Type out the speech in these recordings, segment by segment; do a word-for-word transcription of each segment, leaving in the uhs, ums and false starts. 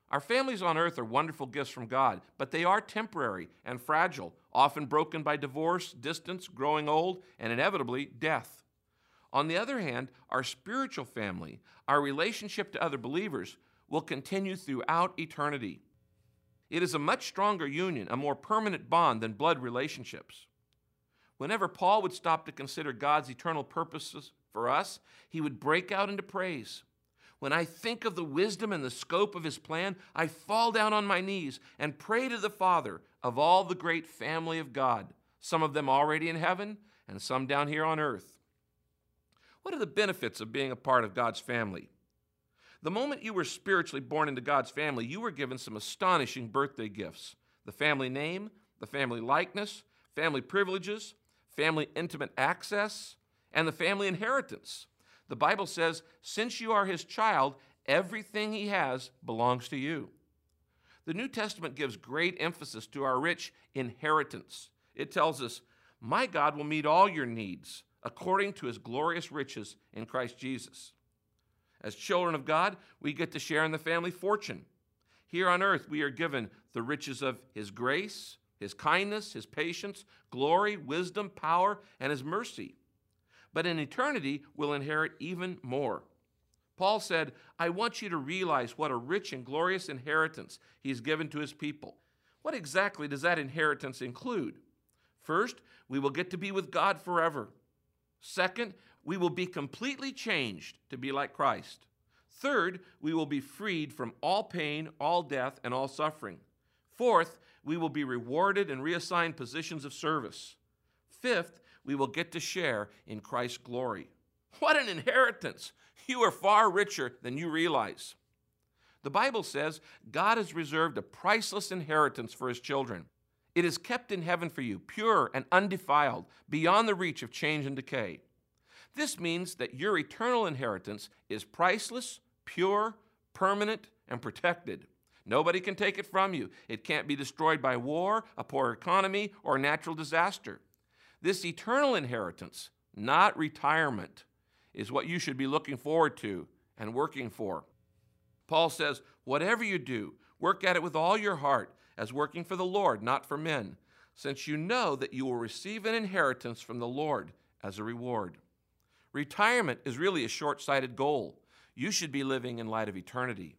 Our families on earth are wonderful gifts from God, but they are temporary and fragile, often broken by divorce, distance, growing old, and inevitably death. On the other hand, our spiritual family, our relationship to other believers, will continue throughout eternity. It is a much stronger union, a more permanent bond than blood relationships. Whenever Paul would stop to consider God's eternal purposes for us, he would break out into praise. When I think of the wisdom and the scope of his plan, I fall down on my knees and pray to the Father of all the great family of God, some of them already in heaven and some down here on earth. What are the benefits of being a part of God's family? The moment you were spiritually born into God's family, you were given some astonishing birthday gifts: the family name, the family likeness, family privileges, family intimate access, and the family inheritance. The Bible says, since you are his child, everything he has belongs to you. The New Testament gives great emphasis to our rich inheritance. It tells us, my God will meet all your needs according to his glorious riches in Christ Jesus. As children of God, we get to share in the family fortune. Here on earth, we are given the riches of his grace, his kindness, his patience, glory, wisdom, power, and his mercy. But in eternity, we'll inherit even more. Paul said, I want you to realize what a rich and glorious inheritance he's given to his people. What exactly does that inheritance include? First, we will get to be with God forever. Second, we will be completely changed to be like Christ. Third, we will be freed from all pain, all death, and all suffering. Fourth, we will be rewarded and reassigned positions of service. Fifth, we will get to share in Christ's glory. What an inheritance! You are far richer than you realize. The Bible says God has reserved a priceless inheritance for his children. It is kept in heaven for you, pure and undefiled, beyond the reach of change and decay. This means that your eternal inheritance is priceless, pure, permanent, and protected. Nobody can take it from you. It can't be destroyed by war, a poor economy, or natural disaster. This eternal inheritance, not retirement, is what you should be looking forward to and working for. Paul says, whatever you do, work at it with all your heart, as working for the Lord, not for men, since you know that you will receive an inheritance from the Lord as a reward. Retirement is really a short-sighted goal. You should be living in light of eternity.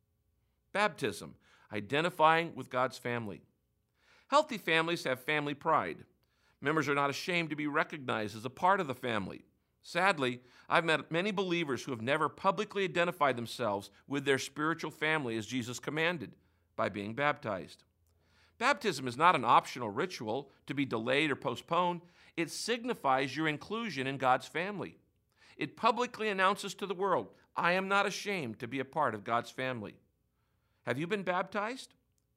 Baptism, identifying with God's family. Healthy families have family pride. Members are not ashamed to be recognized as a part of the family. Sadly, I've met many believers who have never publicly identified themselves with their spiritual family as Jesus commanded, by being baptized. Baptism is not an optional ritual to be delayed or postponed. It signifies your inclusion in God's family. It publicly announces to the world, I am not ashamed to be a part of God's family. Have you been baptized?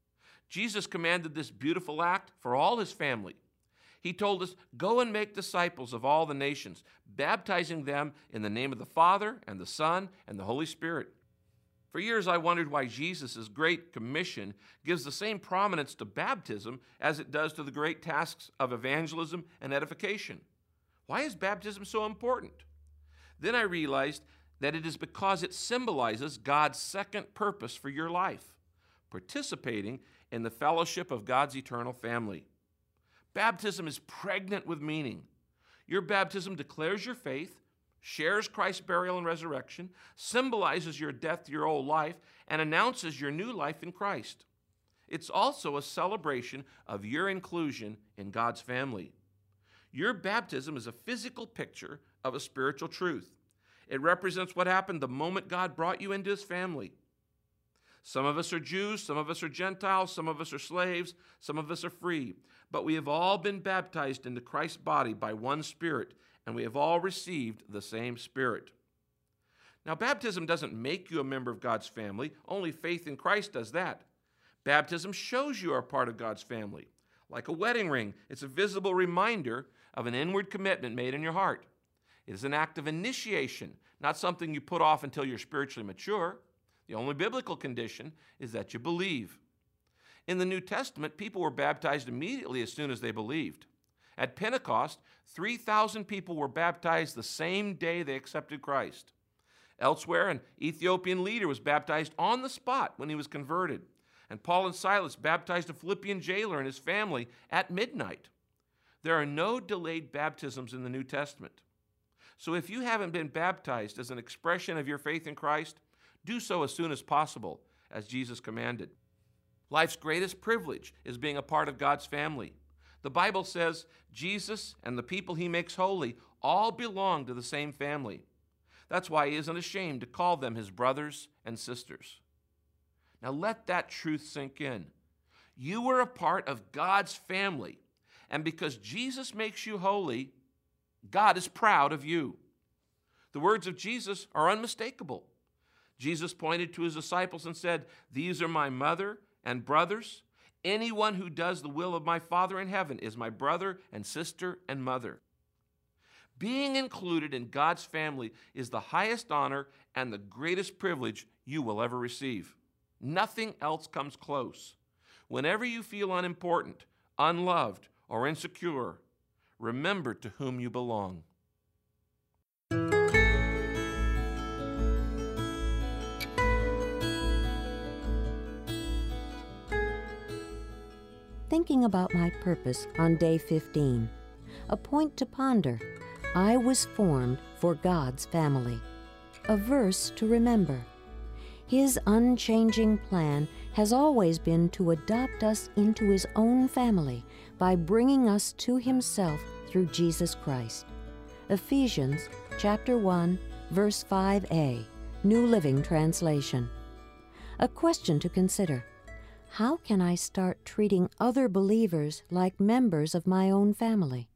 Jesus commanded this beautiful act for all his family. He told us, go and make disciples of all the nations, baptizing them in the name of the Father and the Son and the Holy Spirit. For years, I wondered why Jesus' great commission gives the same prominence to baptism as it does to the great tasks of evangelism and edification. Why is baptism so important? Then I realized that it is because it symbolizes God's second purpose for your life, participating in the fellowship of God's eternal family. Baptism is pregnant with meaning. Your baptism declares your faith, shares Christ's burial and resurrection, symbolizes your death to your old life, and announces your new life in Christ. It's also a celebration of your inclusion in God's family. Your baptism is a physical picture of a spiritual truth. It represents what happened the moment God brought you into his family. Some of us are Jews, some of us are Gentiles, some of us are slaves, some of us are free. But we have all been baptized into Christ's body by one Spirit, and we have all received the same Spirit. Now, baptism doesn't make you a member of God's family. Only faith in Christ does that. Baptism shows you are part of God's family. Like a wedding ring, it's a visible reminder of an inward commitment made in your heart. It is an act of initiation, not something you put off until you're spiritually mature. The only biblical condition is that you believe. In the New Testament, people were baptized immediately as soon as they believed. At Pentecost, three thousand people were baptized the same day they accepted Christ. Elsewhere, an Ethiopian leader was baptized on the spot when he was converted. And Paul and Silas baptized a Philippian jailer and his family at midnight. There are no delayed baptisms in the New Testament. So if you haven't been baptized as an expression of your faith in Christ, do so as soon as possible, as Jesus commanded. Life's greatest privilege is being a part of God's family. The Bible says Jesus and the people he makes holy all belong to the same family. That's why he isn't ashamed to call them his brothers and sisters. Now let that truth sink in. You were a part of God's family, and because Jesus makes you holy, God is proud of you. The words of Jesus are unmistakable. Jesus pointed to his disciples and said, "These are my mother and brothers. Anyone who does the will of my Father in heaven is my brother and sister and mother." Being included in God's family is the highest honor and the greatest privilege you will ever receive. Nothing else comes close. Whenever you feel unimportant, unloved, or insecure, remember to whom you belong. Thinking about my purpose on day fifteen. A point to ponder. I was formed for God's family. A verse to remember. His unchanging plan has always been to adopt us into his own family by bringing us to himself through Jesus Christ. Ephesians chapter one, verse five a, New Living Translation. A question to consider. How can I start treating other believers like members of my own family?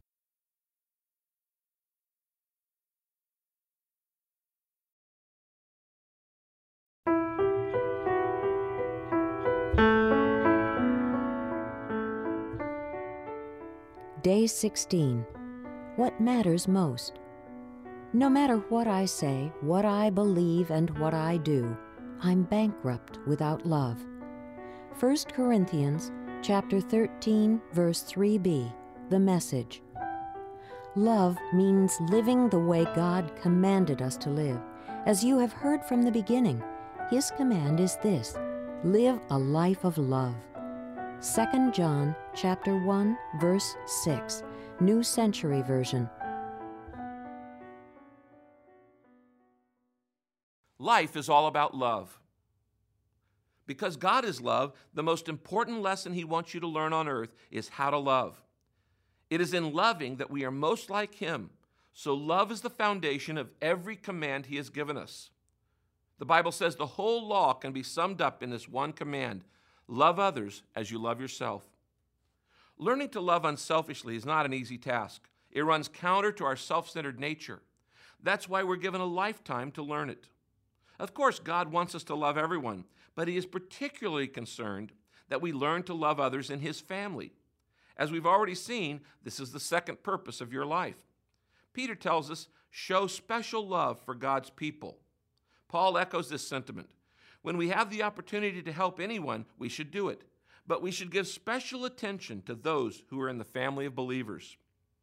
Day sixteen. What matters most? No matter what I say, what I believe, and what I do, I'm bankrupt without love. First Corinthians chapter thirteen, verse three b, The Message. Love means living the way God commanded us to live. As you have heard from the beginning, his command is this: live a life of love. Second John chapter one, verse six, New Century Version. Life is all about love. Because God is love, the most important lesson he wants you to learn on earth is how to love. It is in loving that we are most like him. So love is the foundation of every command he has given us. The Bible says the whole law can be summed up in this one command: love others as you love yourself. Learning to love unselfishly is not an easy task. It runs counter to our self-centered nature. That's why we're given a lifetime to learn it. Of course, God wants us to love everyone, but he is particularly concerned that we learn to love others in his family. As we've already seen, this is the second purpose of your life. Peter tells us, show special love for God's people. Paul echoes this sentiment. When we have the opportunity to help anyone, we should do it. But we should give special attention to those who are in the family of believers.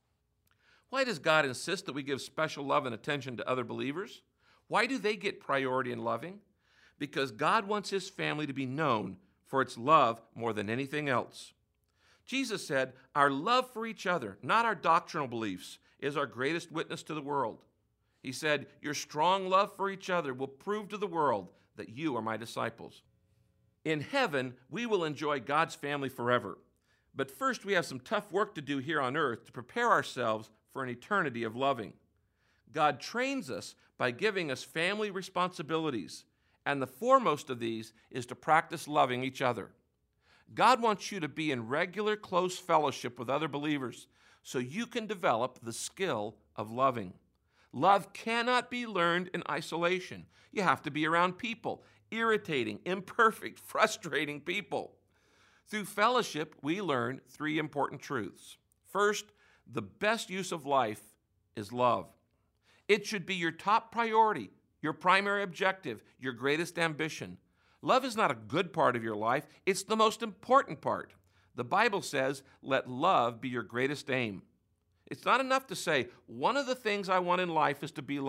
Why does God insist that we give special love and attention to other believers? Why do they get priority in loving? Because God wants his family to be known for its love more than anything else. Jesus said, our love for each other, not our doctrinal beliefs, is our greatest witness to the world. He said, your strong love for each other will prove to the world that you are my disciples. In heaven, we will enjoy God's family forever. But first, we have some tough work to do here on earth to prepare ourselves for an eternity of loving. God trains us by giving us family responsibilities, and the foremost of these is to practice loving each other. God wants you to be in regular, close fellowship with other believers so you can develop the skill of loving. Love cannot be learned in isolation. You have to be around people, irritating, imperfect, frustrating people. Through fellowship, we learn three important truths. First, the best use of life is love. It should be your top priority, your primary objective, your greatest ambition. Love is not a good part of your life, it's the most important part. The Bible says, let love be your greatest aim. It's not enough to say, one of the things I want in life is to be loving.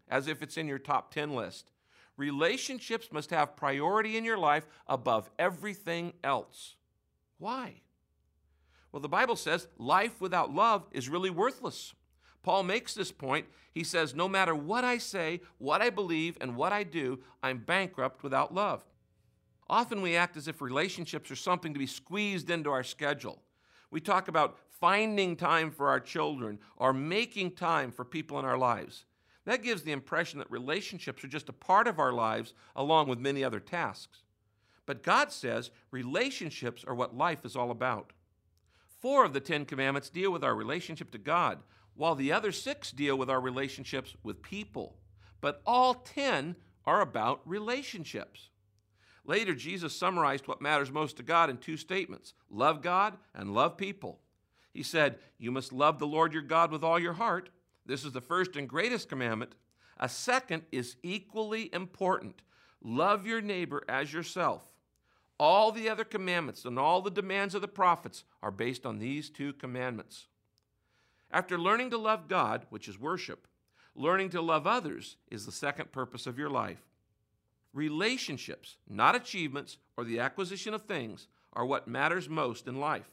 as if it's in your top ten list. Relationships must have priority in your life above everything else. Why? Well, the Bible says life without love is really worthless. Paul makes this point. He says, no matter what I say, what I believe, and what I do, I'm bankrupt without love. Often we act as if relationships are something to be squeezed into our schedule. We talk about finding time for our children or making time for people in our lives. That gives the impression that relationships are just a part of our lives along with many other tasks. But God says relationships are what life is all about. Four of the Ten Commandments deal with our relationship to God, while the other six deal with our relationships with people. But all ten are about relationships. Later, Jesus summarized what matters most to God in two statements: love God and love people. He said, you must love the Lord your God with all your heart. This is the first and greatest commandment. A second is equally important. Love your neighbor as yourself. All the other commandments and all the demands of the prophets are based on these two commandments. After learning to love God, which is worship, learning to love others is the second purpose of your life. Relationships, not achievements or the acquisition of things, are what matters most in life.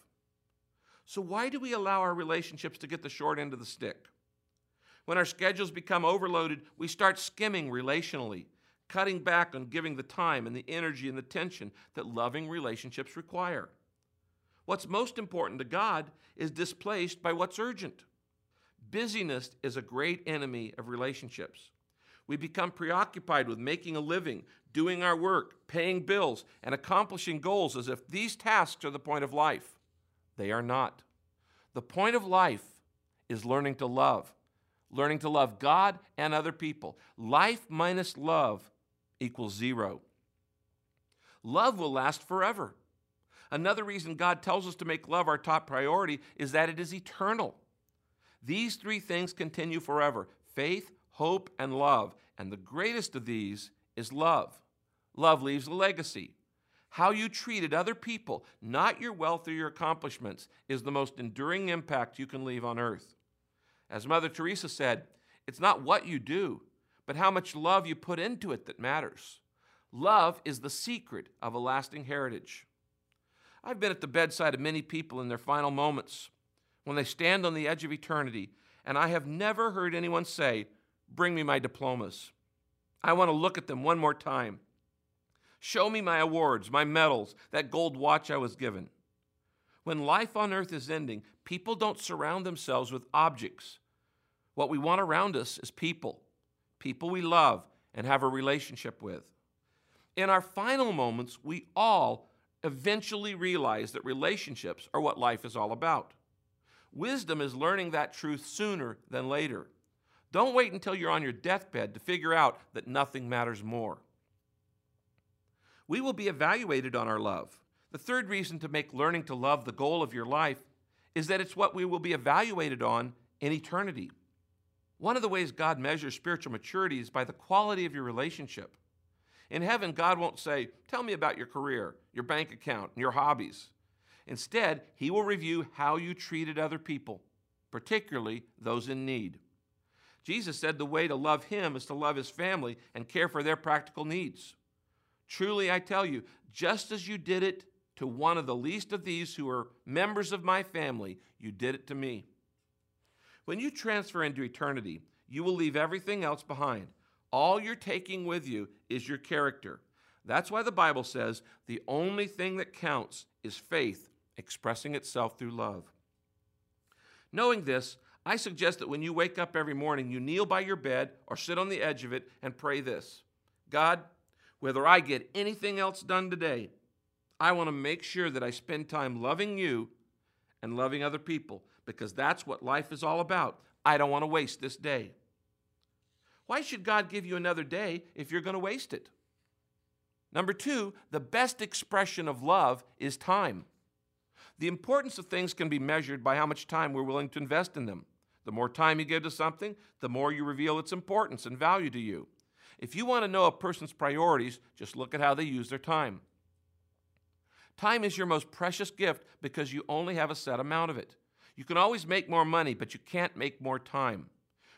So why do we allow our relationships to get the short end of the stick? When our schedules become overloaded, we start skimming relationally, cutting back on giving the time and the energy and the attention that loving relationships require. What's most important to God is displaced by what's urgent. Busyness is a great enemy of relationships. We become preoccupied with making a living, doing our work, paying bills, and accomplishing goals as if these tasks are the point of life. They are not. The point of life is learning to love, learning to love God and other people. Life minus love equals zero. Love will last forever. Another reason God tells us to make love our top priority is that it is eternal. These three things continue forever: faith, hope, and love. And the greatest of these is love. Love leaves a legacy. How you treated other people, not your wealth or your accomplishments, is the most enduring impact you can leave on earth. As Mother Teresa said, it's not what you do, but how much love you put into it that matters. Love is the secret of a lasting heritage. I've been at the bedside of many people in their final moments, when they stand on the edge of eternity, and I have never heard anyone say, bring me my diplomas. I want to look at them one more time. Show me my awards, my medals, that gold watch I was given. When life on earth is ending, people don't surround themselves with objects. What we want around us is people, people we love and have a relationship with. In our final moments, we all eventually realize that relationships are what life is all about. Wisdom is learning that truth sooner than later. Don't wait until you're on your deathbed to figure out that nothing matters more. We will be evaluated on our love. The third reason to make learning to love the goal of your life is that it's what we will be evaluated on in eternity. One of the ways God measures spiritual maturity is by the quality of your relationship. In heaven, God won't say, tell me about your career, your bank account, and your hobbies. Instead, He will review how you treated other people, particularly those in need. Jesus said the way to love Him is to love His family and care for their practical needs. Truly, I tell you, just as you did it to one of the least of these who are members of my family, you did it to me. When you transfer into eternity, you will leave everything else behind. All you're taking with you is your character. That's why the Bible says the only thing that counts is faith expressing itself through love. Knowing this, I suggest that when you wake up every morning, you kneel by your bed or sit on the edge of it and pray this: God, whether I get anything else done today, I want to make sure that I spend time loving you and loving other people, because that's what life is all about. I don't want to waste this day. Why should God give you another day if you're going to waste it? Number two, the best expression of love is time. The importance of things can be measured by how much time we're willing to invest in them. The more time you give to something, the more you reveal its importance and value to you. If you want to know a person's priorities, just look at how they use their time. Time is your most precious gift because you only have a set amount of it. You can always make more money, but you can't make more time.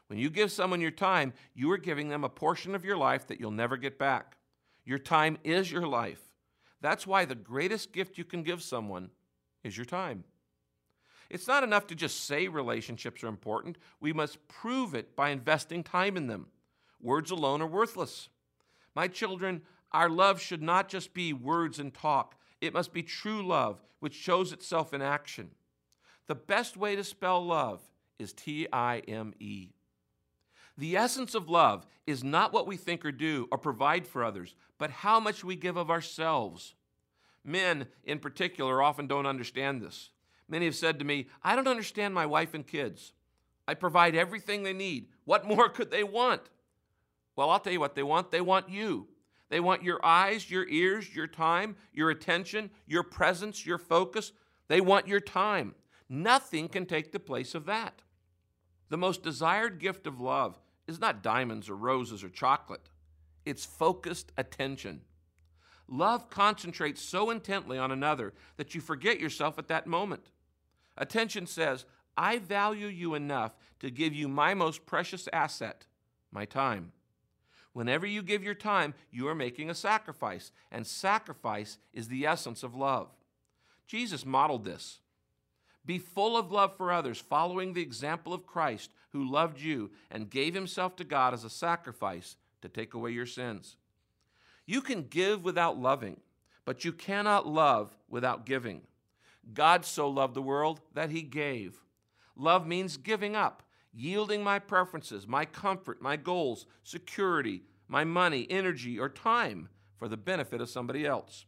When you give someone your time, you are giving them a portion of your life that you'll never get back. Your time is your life. That's why the greatest gift you can give someone is your time. It's not enough to just say relationships are important. We must prove it by investing time in them. Words alone are worthless. My children, our love should not just be words and talk. It must be true love, which shows itself in action. The best way to spell love is T I M E. The essence of love is not what we think or do or provide for others, but how much we give of ourselves. Men, in particular, often don't understand this. Many have said to me, I don't understand my wife and kids. I provide everything they need. What more could they want? Well, I'll tell you what they want. They want you. They want your eyes, your ears, your time, your attention, your presence, your focus. They want your time. Nothing can take the place of that. The most desired gift of love is not diamonds or roses or chocolate. It's focused attention. Love concentrates so intently on another that you forget yourself at that moment. Attention says, I value you enough to give you my most precious asset, my time. Whenever you give your time, you are making a sacrifice, and sacrifice is the essence of love. Jesus modeled this. Be full of love for others, following the example of Christ, who loved you and gave himself to God as a sacrifice to take away your sins. You can give without loving, but you cannot love without giving. God so loved the world that he gave. Love means giving up, yielding my preferences, my comfort, my goals, security, my money, energy, or time for the benefit of somebody else.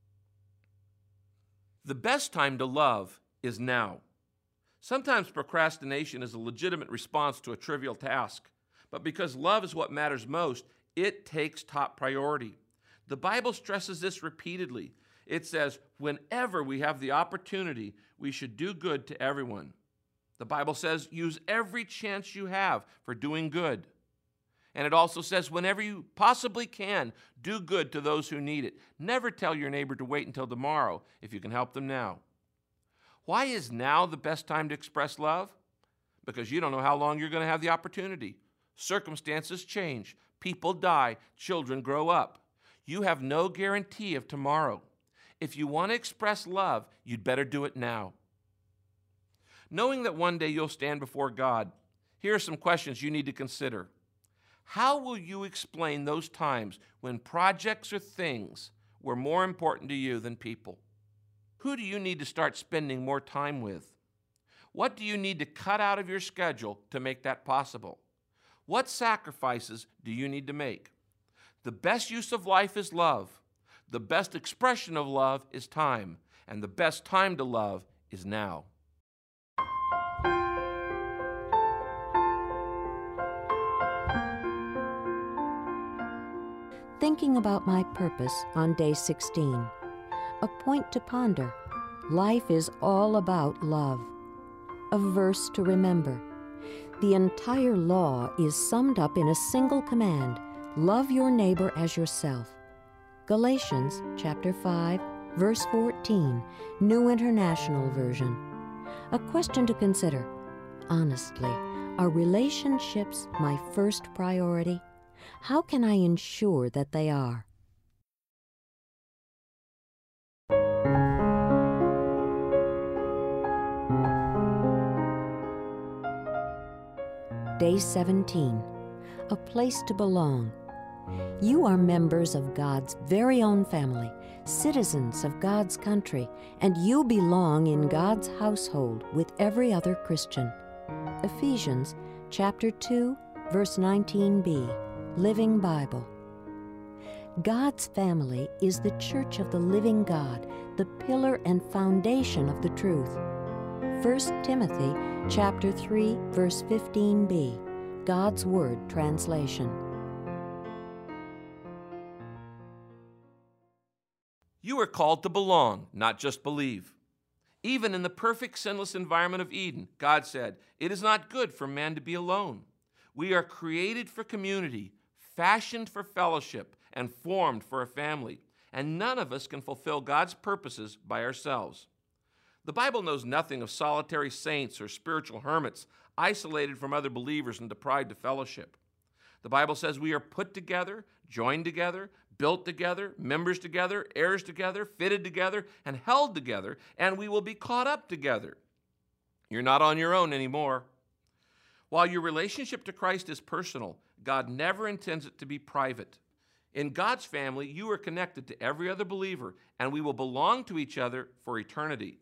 The best time to love is now. Sometimes procrastination is a legitimate response to a trivial task, but because love is what matters most, it takes top priority. The Bible stresses this repeatedly. It says, whenever we have the opportunity, we should do good to everyone. The Bible says, use every chance you have for doing good. And it also says, whenever you possibly can, do good to those who need it. Never tell your neighbor to wait until tomorrow if you can help them now. Why is now the best time to express love? Because you don't know how long you're going to have the opportunity. Circumstances change. People die. Children grow up. You have no guarantee of tomorrow. If you want to express love, you'd better do it now. Knowing that one day you'll stand before God, here are some questions you need to consider. How will you explain those times when projects or things were more important to you than people? Who do you need to start spending more time with? What do you need to cut out of your schedule to make that possible? What sacrifices do you need to make? The best use of life is love. The best expression of love is time. And the best time to love is now. Thinking about my purpose on day sixteen. A point to ponder. Life is all about love. A verse to remember. The entire law is summed up in a single command. Love your neighbor as yourself. Galatians chapter five, verse fourteen, New International Version. A question to consider. Honestly, are relationships my first priority? How can I ensure that they are? Day seventeen. A place to belong. You are members of God's very own family, citizens of God's country, and you belong in God's household with every other Christian. Ephesians chapter two, verse nineteen b, Living Bible. God's family is the church of the living God, the pillar and foundation of the truth. First Timothy chapter three, verse fifteen b, God's Word translation. You are called to belong, not just believe. Even in the perfect sinless environment of Eden, God said, "It is not good for man to be alone." We are created for community, fashioned for fellowship, and formed for a family, and none of us can fulfill God's purposes by ourselves. The Bible knows nothing of solitary saints or spiritual hermits isolated from other believers and deprived of fellowship. The Bible says we are put together, joined together, built together, members together, heirs together, fitted together, and held together, and we will be caught up together. You're not on your own anymore. While your relationship to Christ is personal, God never intends it to be private. In God's family, you are connected to every other believer, and we will belong to each other for eternity.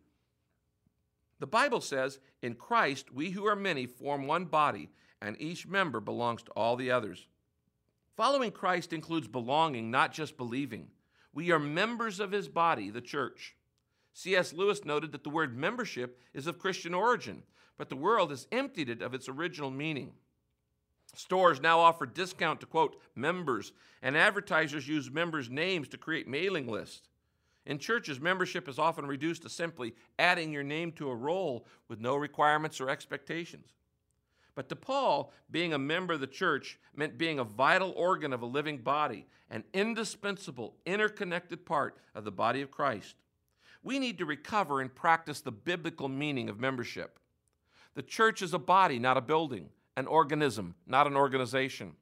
The Bible says, in Christ, we who are many form one body, and each member belongs to all the others. Following Christ includes belonging, not just believing. We are members of his body, the church. C S Lewis noted that the word membership is of Christian origin, but the world has emptied it of its original meaning. Stores now offer discount to, quote, members, and advertisers use members' names to create mailing lists. In churches, membership is often reduced to simply adding your name to a roll with no requirements or expectations. But to Paul, being a member of the church meant being a vital organ of a living body, an indispensable, interconnected part of the body of Christ. We need to recover and practice the biblical meaning of membership. The church is a body, not a building, an organism, not an organization.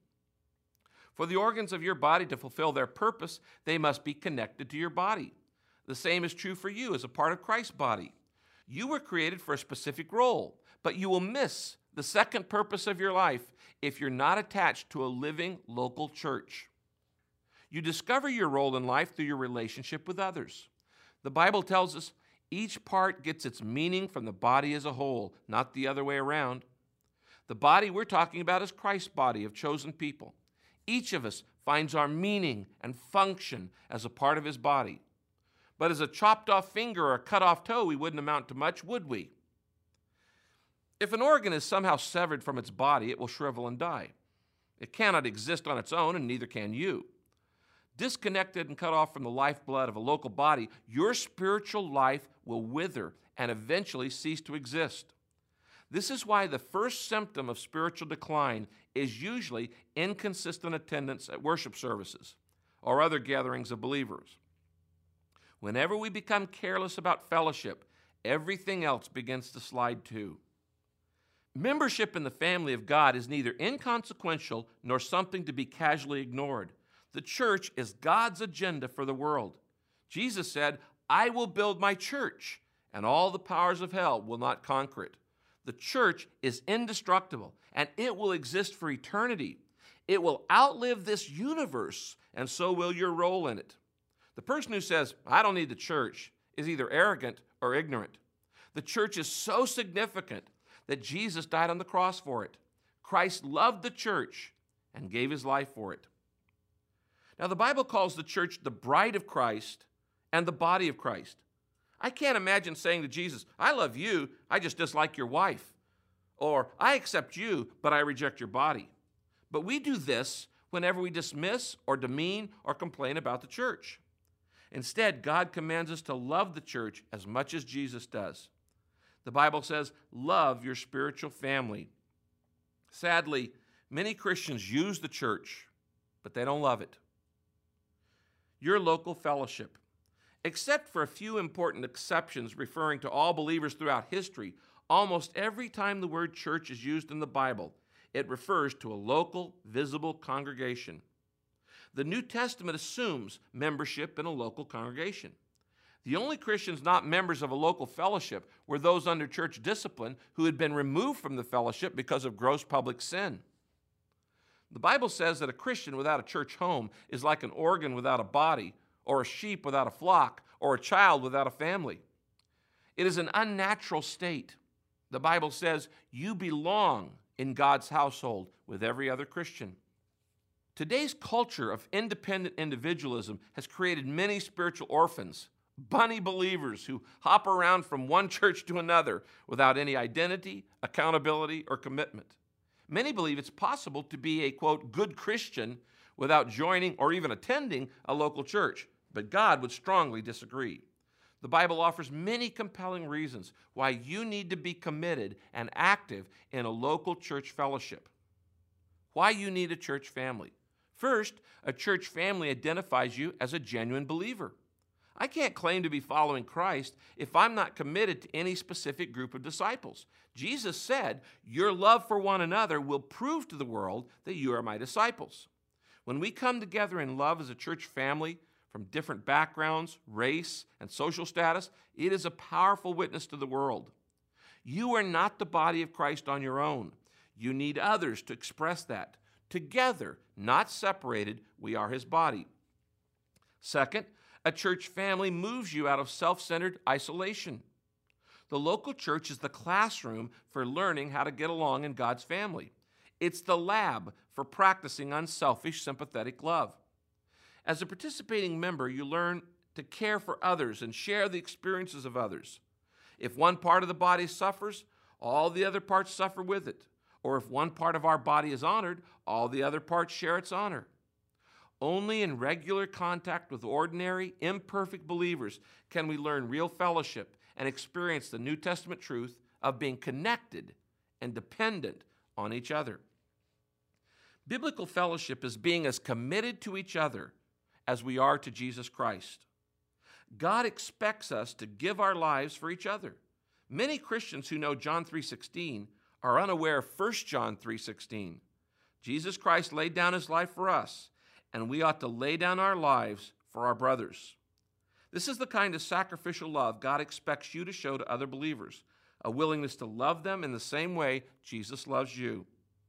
For the organs of your body to fulfill their purpose, they must be connected to your body. The same is true for you as a part of Christ's body. You were created for a specific role, but you will miss the second purpose of your life if you're not attached to a living local church. You discover your role in life through your relationship with others. The Bible tells us each part gets its meaning from the body as a whole, not the other way around. The body we're talking about is Christ's body of chosen people. Each of us finds our meaning and function as a part of his body. But as a chopped off finger or a cut off toe, we wouldn't amount to much, would we? If an organ is somehow severed from its body, it will shrivel and die. It cannot exist on its own, and neither can you. Disconnected and cut off from the lifeblood of a local body, your spiritual life will wither and eventually cease to exist. This is why the first symptom of spiritual decline is usually inconsistent attendance at worship services or other gatherings of believers. Whenever we become careless about fellowship, everything else begins to slide too. Membership in the family of God is neither inconsequential nor something to be casually ignored. The church is God's agenda for the world. Jesus said, I will build my church, and all the powers of hell will not conquer it. The church is indestructible, and it will exist for eternity. It will outlive this universe, and so will your role in it. The person who says, I don't need the church, is either arrogant or ignorant. The church is so significant that Jesus died on the cross for it. Christ loved the church and gave his life for it. Now, the Bible calls the church the bride of Christ and the body of Christ. I can't imagine saying to Jesus, I love you, I just dislike your wife. Or, I accept you, but I reject your body. But we do this whenever we dismiss or demean or complain about the church. Instead, God commands us to love the church as much as Jesus does. The Bible says, love your spiritual family. Sadly, many Christians use the church, but they don't love it. Your local fellowship. Except for a few important exceptions referring to all believers throughout history, almost every time the word church is used in the Bible, it refers to a local, visible congregation. The New Testament assumes membership in a local congregation. The only Christians not members of a local fellowship were those under church discipline who had been removed from the fellowship because of gross public sin. The Bible says that a Christian without a church home is like an organ without a body, or a sheep without a flock, or a child without a family. It is an unnatural state. The Bible says you belong in God's household with every other Christian. Today's culture of independent individualism has created many spiritual orphans, bunny believers who hop around from one church to another without any identity, accountability, or commitment. Many believe it's possible to be a, quote, good Christian without joining or even attending a local church, but God would strongly disagree. The Bible offers many compelling reasons why you need to be committed and active in a local church fellowship. Why you need a church family. First, a church family identifies you as a genuine believer. I can't claim to be following Christ if I'm not committed to any specific group of disciples. Jesus said, your love for one another will prove to the world that you are my disciples. When we come together in love as a church family from different backgrounds, race, and social status, it is a powerful witness to the world. You are not the body of Christ on your own. You need others to express that. Together, not separated, we are his body. Second, a church family moves you out of self-centered isolation. The local church is the classroom for learning how to get along in God's family. It's the lab for practicing unselfish, sympathetic love. As a participating member, you learn to care for others and share the experiences of others. If one part of the body suffers, all the other parts suffer with it. Or if one part of our body is honored, all the other parts share its honor. Only in regular contact with ordinary, imperfect believers can we learn real fellowship and experience the New Testament truth of being connected and dependent on each other. Biblical fellowship is being as committed to each other as we are to Jesus Christ. God expects us to give our lives for each other. Many Christians who know John three sixteen are unaware of First John three sixteen. Jesus Christ laid down his life for us, and we ought to lay down our lives for our brothers. This is the kind of sacrificial love God expects you to show to other believers, a willingness to love them in the same way Jesus loves you.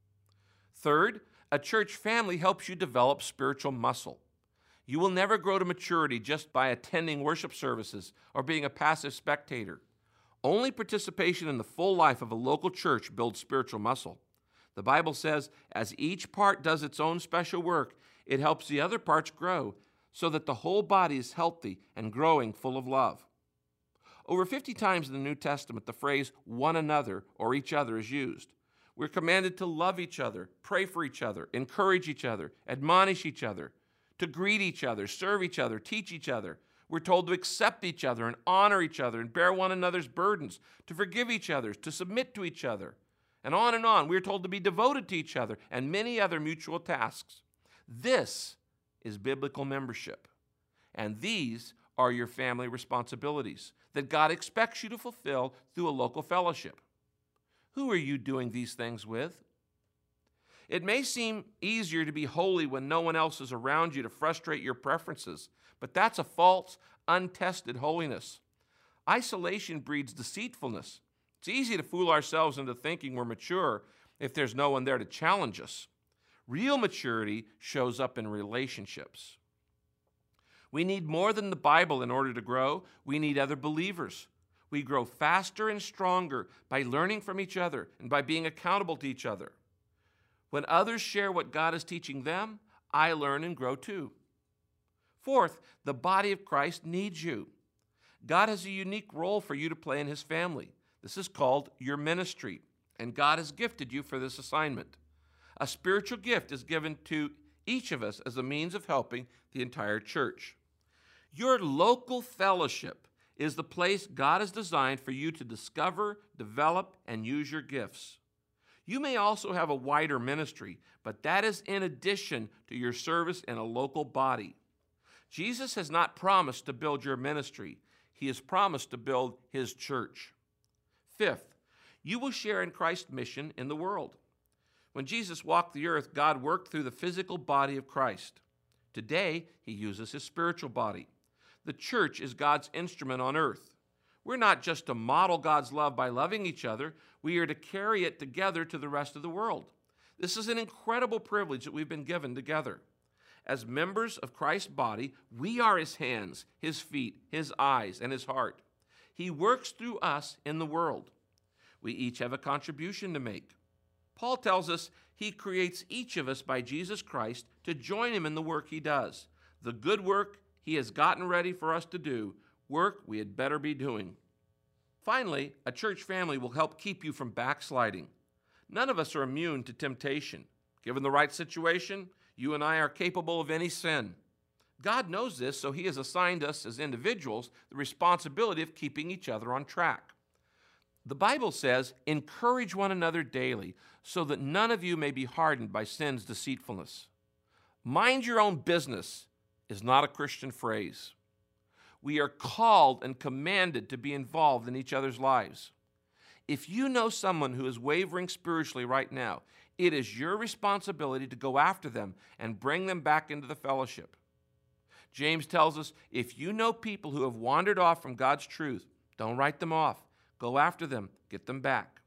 Third, a church family helps you develop spiritual muscle. You will never grow to maturity just by attending worship services or being a passive spectator. Only participation in the full life of a local church builds spiritual muscle. The Bible says, as each part does its own special work, it helps the other parts grow so that the whole body is healthy and growing full of love. Over fifty times in the New Testament, the phrase one another or each other is used. We're commanded to love each other, pray for each other, encourage each other, admonish each other, to greet each other, serve each other, teach each other. We're told to accept each other and honor each other and bear one another's burdens, to forgive each other, to submit to each other. And on and on, we're told to be devoted to each other and many other mutual tasks. This is biblical membership. And these are your family responsibilities that God expects you to fulfill through a local fellowship. Who are you doing these things with? It may seem easier to be holy when no one else is around you to frustrate your preferences, but that's a false, untested holiness. Isolation breeds deceitfulness. It's easy to fool ourselves into thinking we're mature if there's no one there to challenge us. Real maturity shows up in relationships. We need more than the Bible in order to grow. We need other believers. We grow faster and stronger by learning from each other and by being accountable to each other. When others share what God is teaching them, I learn and grow too. Fourth, the body of Christ needs you. God has a unique role for you to play in his family. This is called your ministry, and God has gifted you for this assignment. A spiritual gift is given to each of us as a means of helping the entire church. Your local fellowship is the place God has designed for you to discover, develop, and use your gifts. You may also have a wider ministry, but that is in addition to your service in a local body. Jesus has not promised to build your ministry. He has promised to build his church. Fifth, you will share in Christ's mission in the world. When Jesus walked the earth, God worked through the physical body of Christ. Today, he uses his spiritual body. The church is God's instrument on earth. We're not just to model God's love by loving each other, we are to carry it together to the rest of the world. This is an incredible privilege that we've been given together. As members of Christ's body, we are his hands, his feet, his eyes, and his heart. He works through us in the world. We each have a contribution to make. Paul tells us he creates each of us by Jesus Christ to join him in the work he does. The good work he has gotten ready for us to do, work we had better be doing. Finally, a church family will help keep you from backsliding. None of us are immune to temptation. Given the right situation, you and I are capable of any sin. God knows this, so he has assigned us as individuals the responsibility of keeping each other on track. The Bible says, encourage one another daily, so that none of you may be hardened by sin's deceitfulness. Mind your own business is not a Christian phrase. We are called and commanded to be involved in each other's lives. If you know someone who is wavering spiritually right now, it is your responsibility to go after them and bring them back into the fellowship. James tells us, if you know people who have wandered off from God's truth, don't write them off. Go after them. Get them back.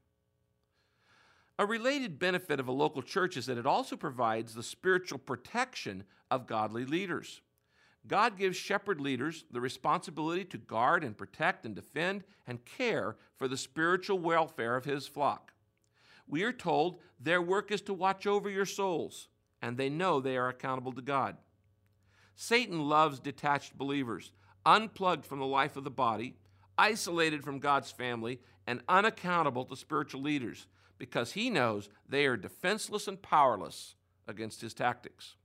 A related benefit of a local church is that it also provides the spiritual protection of godly leaders. God gives shepherd leaders the responsibility to guard and protect and defend and care for the spiritual welfare of his flock. We are told their work is to watch over your souls, and they know they are accountable to God. Satan loves detached believers, unplugged from the life of the body, isolated from God's family, and unaccountable to spiritual leaders, because he knows they are defenseless and powerless against his tactics.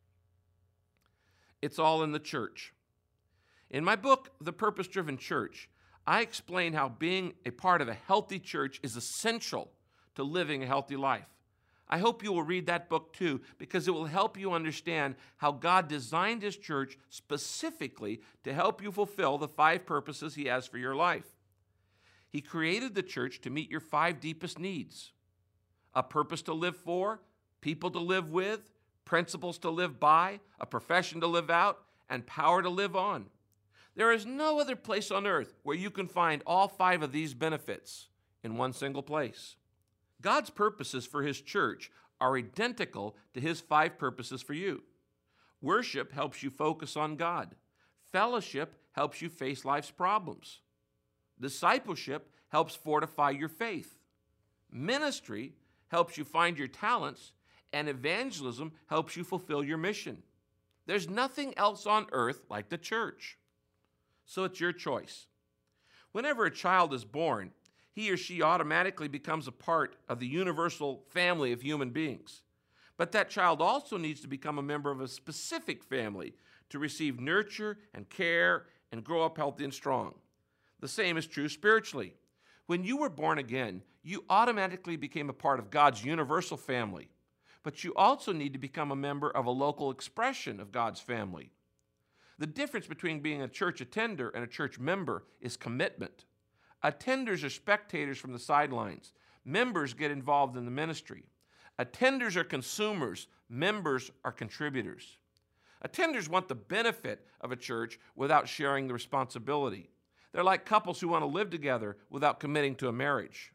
It's all in the church. In my book, The Purpose-Driven Church, I explain how being a part of a healthy church is essential to living a healthy life. I hope you will read that book too, because it will help you understand how God designed his church specifically to help you fulfill the five purposes he has for your life. He created the church to meet your five deepest needs: a purpose to live for, people to live with, principles to live by, a profession to live out, and power to live on. There is no other place on earth where you can find all five of these benefits in one single place. God's purposes for his church are identical to his five purposes for you. Worship helps you focus on God. Fellowship helps you face life's problems. Discipleship helps fortify your faith. Ministry helps you find your talents, and evangelism helps you fulfill your mission. There's nothing else on earth like the church. So it's your choice. Whenever a child is born, he or she automatically becomes a part of the universal family of human beings. But that child also needs to become a member of a specific family to receive nurture and care and grow up healthy and strong. The same is true spiritually. When you were born again, you automatically became a part of God's universal family. But you also need to become a member of a local expression of God's family. The difference between being a church attender and a church member is commitment. Attenders are spectators from the sidelines. Members get involved in the ministry. Attenders are consumers. Members are contributors. Attenders want the benefit of a church without sharing the responsibility. They're like couples who want to live together without committing to a marriage.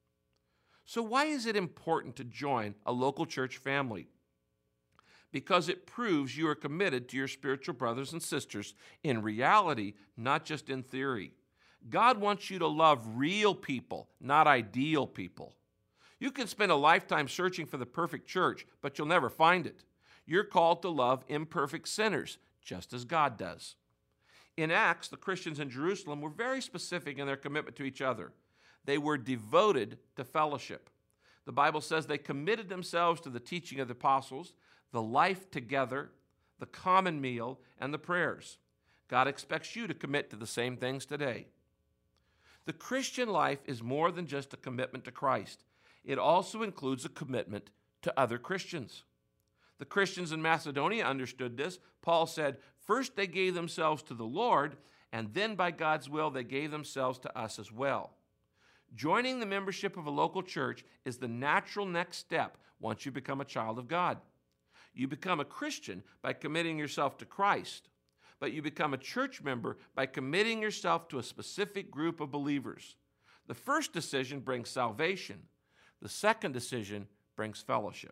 So why is it important to join a local church family? Because it proves you are committed to your spiritual brothers and sisters in reality, not just in theory. God wants you to love real people, not ideal people. You can spend a lifetime searching for the perfect church, but you'll never find it. You're called to love imperfect sinners, just as God does. In Acts, the Christians in Jerusalem were very specific in their commitment to each other. They were devoted to fellowship. The Bible says they committed themselves to the teaching of the apostles, the life together, the common meal, and the prayers. God expects you to commit to the same things today. The Christian life is more than just a commitment to Christ. It also includes a commitment to other Christians. The Christians in Macedonia understood this. Paul said, first they gave themselves to the Lord, and then by God's will they gave themselves to us as well. Joining the membership of a local church is the natural next step once you become a child of God. You become a Christian by committing yourself to Christ, but you become a church member by committing yourself to a specific group of believers. The first decision brings salvation. The second decision brings fellowship.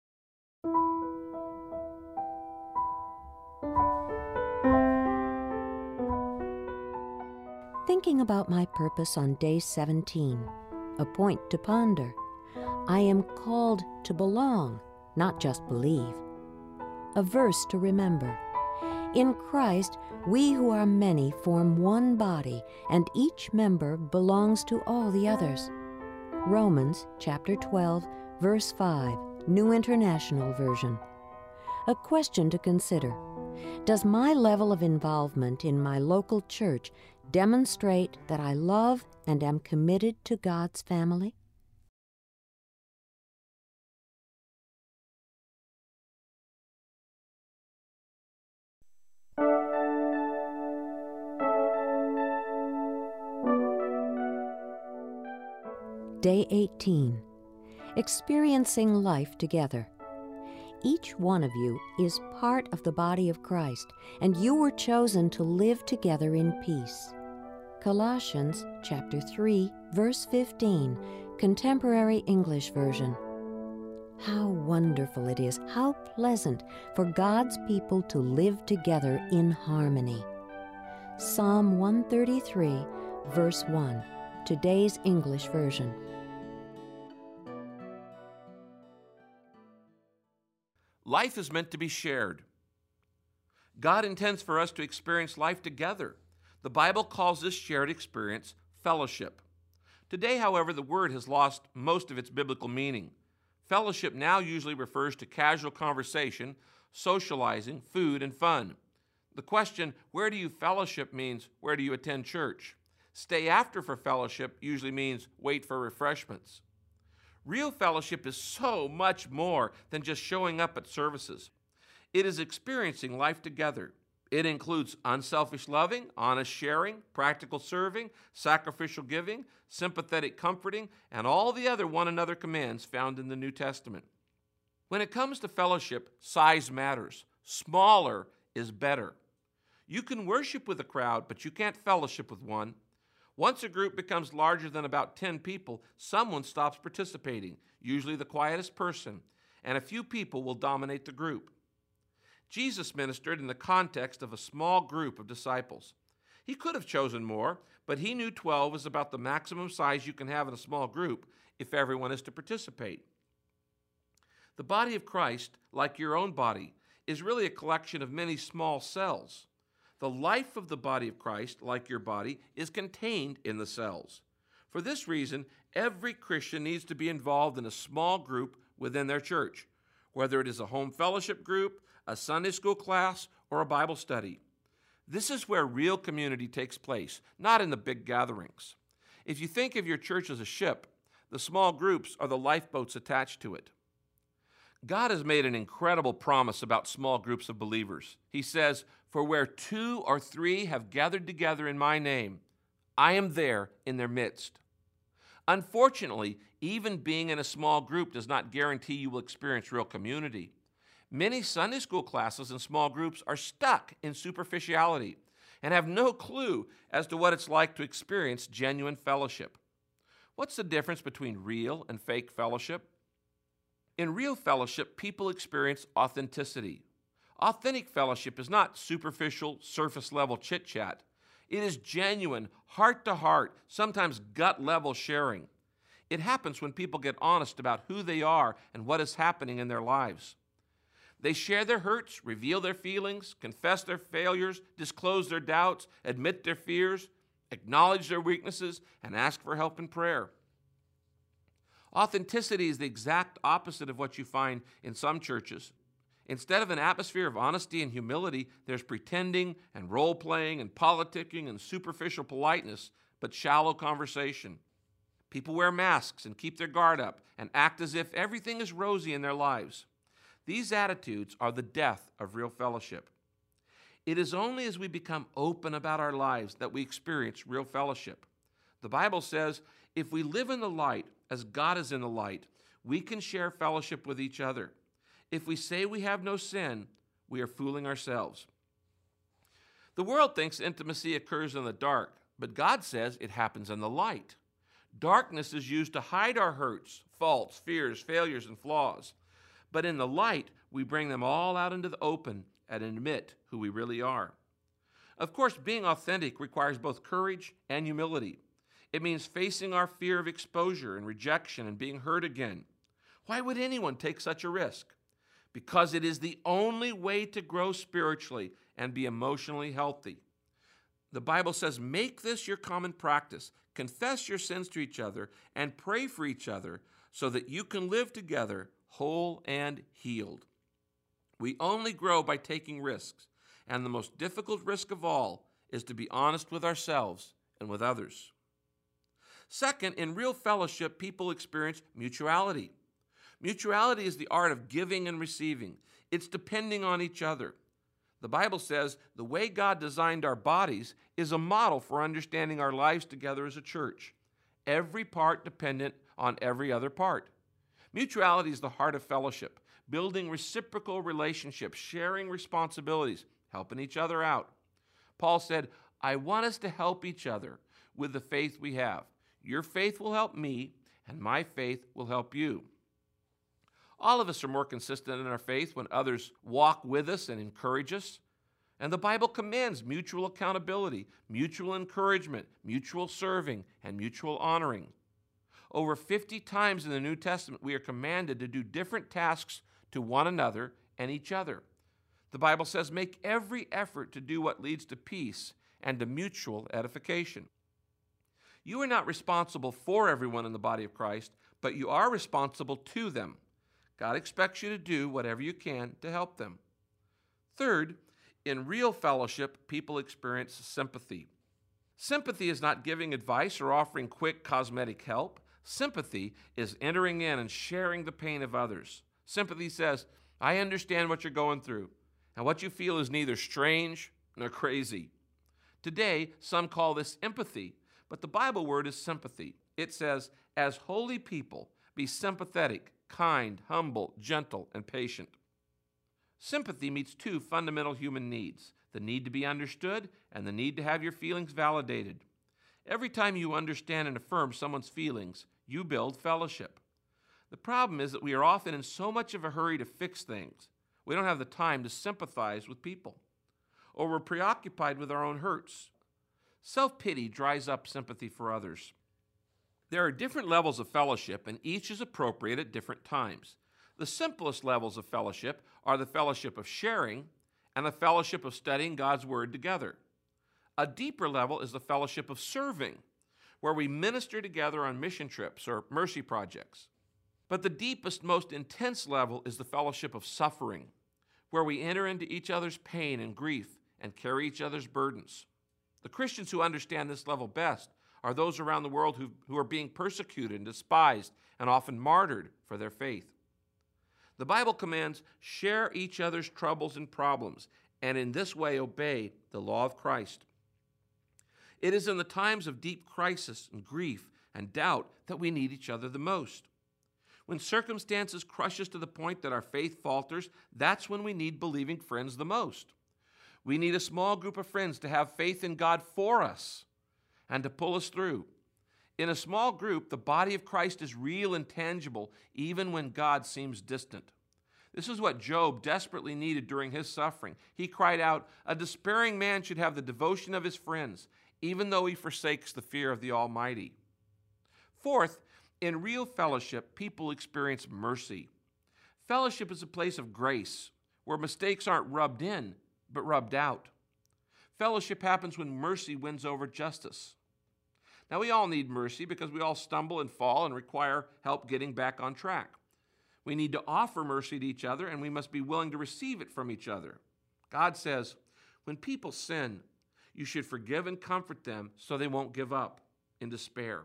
Thinking about my purpose on day seventeen, a point to ponder. I am called to belong, not just believe. A verse to remember. In Christ, we who are many form one body, and each member belongs to all the others. Romans chapter twelve, verse five, New International Version. A question to consider. Does my level of involvement in my local church demonstrate that I love and am committed to God's family? Day eighteen. Experiencing life together. Each one of you is part of the body of Christ, and you were chosen to live together in peace. Colossians chapter three, verse fifteen, Contemporary English Version. How wonderful it is, how pleasant for God's people to live together in harmony. Psalm one thirty-three, verse one, today's English Version. Life is meant to be shared. God intends for us to experience life together. The Bible calls this shared experience fellowship. Today, however, the word has lost most of its biblical meaning. Fellowship now usually refers to casual conversation, socializing, food, and fun. The question, where do you fellowship, means where do you attend church? Stay after for fellowship usually means wait for refreshments. Real fellowship is so much more than just showing up at services. It is experiencing life together. It includes unselfish loving, honest sharing, practical serving, sacrificial giving, sympathetic comforting, and all the other one another commands found in the New Testament. When it comes to fellowship, size matters. Smaller is better. You can worship with a crowd, but you can't fellowship with one. Once a group becomes larger than about ten people, someone stops participating, usually the quietest person, and a few people will dominate the group. Jesus ministered in the context of a small group of disciples. He could have chosen more, but he knew twelve is about the maximum size you can have in a small group if everyone is to participate. The body of Christ, like your own body, is really a collection of many small cells. The life of the body of Christ, like your body, is contained in the cells. For this reason, every Christian needs to be involved in a small group within their church, whether it is a home fellowship group, a Sunday school class, or a Bible study. This is where real community takes place, not in the big gatherings. If you think of your church as a ship, the small groups are the lifeboats attached to it. God has made an incredible promise about small groups of believers. He says, "For where two or three have gathered together in my name, I am there in their midst." Unfortunately, even being in a small group does not guarantee you will experience real community. Many Sunday school classes and small groups are stuck in superficiality and have no clue as to what it's like to experience genuine fellowship. What's the difference between real and fake fellowship? In real fellowship, people experience authenticity. Authentic fellowship is not superficial, surface-level chit-chat. It is genuine, heart-to-heart, sometimes gut-level sharing. It happens when people get honest about who they are and what is happening in their lives. They share their hurts, reveal their feelings, confess their failures, disclose their doubts, admit their fears, acknowledge their weaknesses, and ask for help in prayer. Authenticity is the exact opposite of what you find in some churches. Instead of an atmosphere of honesty and humility, there's pretending and role-playing and politicking and superficial politeness, but shallow conversation. People wear masks and keep their guard up and act as if everything is rosy in their lives. These attitudes are the death of real fellowship. It is only as we become open about our lives that we experience real fellowship. The Bible says, if we live in the light as God is in the light, we can share fellowship with each other. If we say we have no sin, we are fooling ourselves. The world thinks intimacy occurs in the dark, but God says it happens in the light. Darkness is used to hide our hurts, faults, fears, failures, and flaws. But in the light, we bring them all out into the open and admit who we really are. Of course, being authentic requires both courage and humility. It means facing our fear of exposure and rejection and being hurt again. Why would anyone take such a risk? Because it is the only way to grow spiritually and be emotionally healthy. The Bible says, make this your common practice. Confess your sins to each other and pray for each other so that you can live together whole and healed. We only grow by taking risks, and the most difficult risk of all is to be honest with ourselves and with others. Second, in real fellowship, people experience mutuality. Mutuality is the art of giving and receiving. It's depending on each other. The Bible says the way God designed our bodies is a model for understanding our lives together as a church, every part dependent on every other part. Mutuality is the heart of fellowship, building reciprocal relationships, sharing responsibilities, helping each other out. Paul said, I want us to help each other with the faith we have. Your faith will help me, and my faith will help you. All of us are more consistent in our faith when others walk with us and encourage us. And the Bible commands mutual accountability, mutual encouragement, mutual serving, and mutual honoring. Over fifty times in the New Testament, we are commanded to do different tasks to one another and each other. The Bible says, make every effort to do what leads to peace and to mutual edification. You are not responsible for everyone in the body of Christ, but you are responsible to them. God expects you to do whatever you can to help them. Third, in real fellowship, people experience sympathy. Sympathy is not giving advice or offering quick cosmetic help. Sympathy is entering in and sharing the pain of others. Sympathy says, I understand what you're going through, and what you feel is neither strange nor crazy. Today, some call this empathy, but the Bible word is sympathy. It says, as holy people, be sympathetic, kind, humble, gentle, and patient. Sympathy meets two fundamental human needs, the need to be understood and the need to have your feelings validated. Every time you understand and affirm someone's feelings, you build fellowship. The problem is that we are often in so much of a hurry to fix things, we don't have the time to sympathize with people, or we're preoccupied with our own hurts. Self-pity dries up sympathy for others. There are different levels of fellowship, and each is appropriate at different times. The simplest levels of fellowship are the fellowship of sharing and the fellowship of studying God's Word together. A deeper level is the fellowship of serving, where we minister together on mission trips or mercy projects. But the deepest, most intense level is the fellowship of suffering, where we enter into each other's pain and grief and carry each other's burdens. The Christians who understand this level best are those around the world who, who are being persecuted and despised and often martyred for their faith. The Bible commands, share each other's troubles and problems, and in this way obey the law of Christ. It is in the times of deep crisis and grief and doubt that we need each other the most. When circumstances crush us to the point that our faith falters, that's when we need believing friends the most. We need a small group of friends to have faith in God for us and to pull us through. In a small group, the body of Christ is real and tangible, even when God seems distant. This is what Job desperately needed during his suffering. He cried out, a despairing man should have the devotion of his friends, even though he forsakes the fear of the Almighty. Fourth, in real fellowship, people experience mercy. Fellowship is a place of grace, where mistakes aren't rubbed in, but rubbed out. Fellowship happens when mercy wins over justice. Now, we all need mercy because we all stumble and fall and require help getting back on track. We need to offer mercy to each other, and we must be willing to receive it from each other. God says, when people sin, you should forgive and comfort them so they won't give up in despair.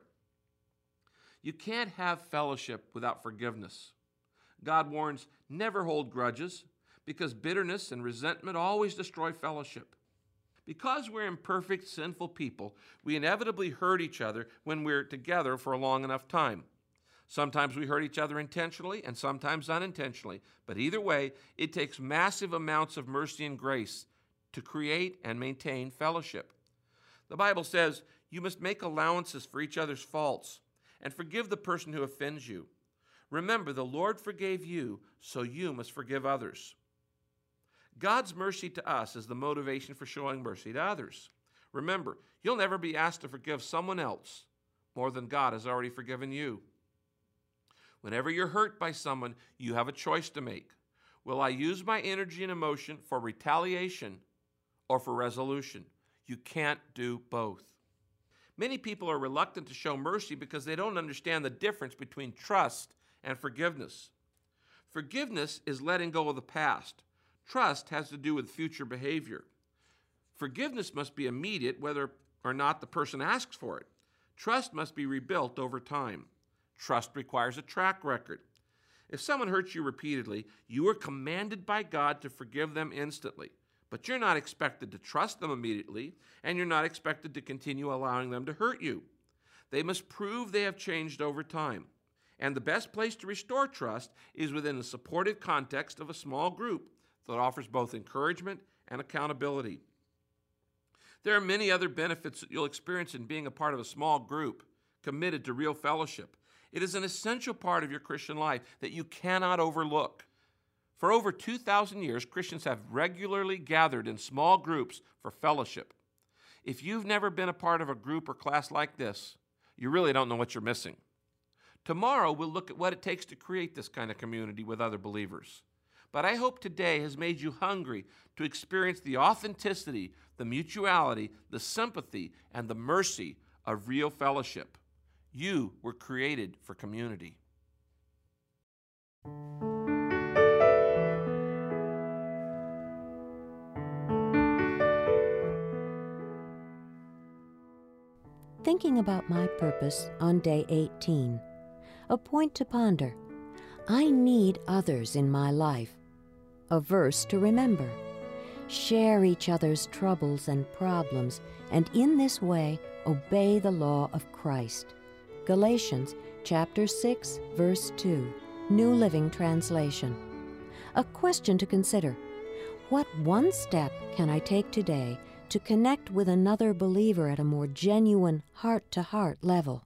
You can't have fellowship without forgiveness. God warns, never hold grudges, because bitterness and resentment always destroy fellowship. Because we're imperfect, sinful people, we inevitably hurt each other when we're together for a long enough time. Sometimes we hurt each other intentionally and sometimes unintentionally, but either way, it takes massive amounts of mercy and grace to create and maintain fellowship. The Bible says you must make allowances for each other's faults and forgive the person who offends you. Remember, the Lord forgave you, so you must forgive others. God's mercy to us is the motivation for showing mercy to others. Remember, you'll never be asked to forgive someone else more than God has already forgiven you. Whenever you're hurt by someone, you have a choice to make. Will I use my energy and emotion for retaliation or for resolution? You can't do both. Many people are reluctant to show mercy because they don't understand the difference between trust and forgiveness. Forgiveness is letting go of the past. Trust has to do with future behavior. Forgiveness must be immediate, whether or not the person asks for it. Trust must be rebuilt over time. Trust requires a track record. If someone hurts you repeatedly, you are commanded by God to forgive them instantly. But you're not expected to trust them immediately, and you're not expected to continue allowing them to hurt you. They must prove they have changed over time. And the best place to restore trust is within the supportive context of a small group that offers both encouragement and accountability. There are many other benefits that you'll experience in being a part of a small group committed to real fellowship. It is an essential part of your Christian life that you cannot overlook. For over two thousand years, Christians have regularly gathered in small groups for fellowship. If you've never been a part of a group or class like this, you really don't know what you're missing. Tomorrow, we'll look at what it takes to create this kind of community with other believers. But I hope today has made you hungry to experience the authenticity, the mutuality, the sympathy, and the mercy of real fellowship. You were created for community. Thinking about my purpose on day eighteen. A point to ponder. I need others in my life. A verse to remember. Share each other's troubles and problems, and in this way obey the law of Christ. Galatians chapter six, verse two, New Living Translation. A question to consider. What one step can I take today to connect with another believer at a more genuine heart-to-heart level?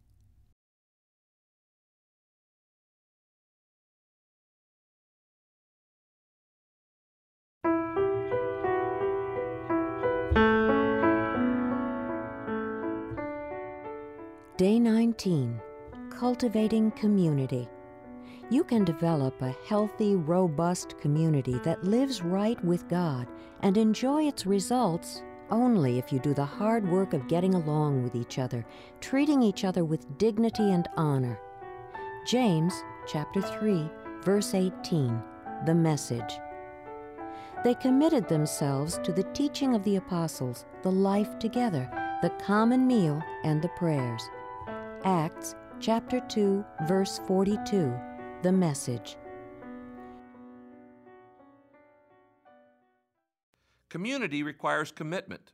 Day nineteen, Cultivating Community. You can develop a healthy, robust community that lives right with God and enjoy its results only if you do the hard work of getting along with each other, treating each other with dignity and honor. James chapter three, verse eighteen, The Message. They committed themselves to the teaching of the apostles, the life together, the common meal, and the prayers. Acts chapter two, verse forty-two, The Message. Community requires commitment.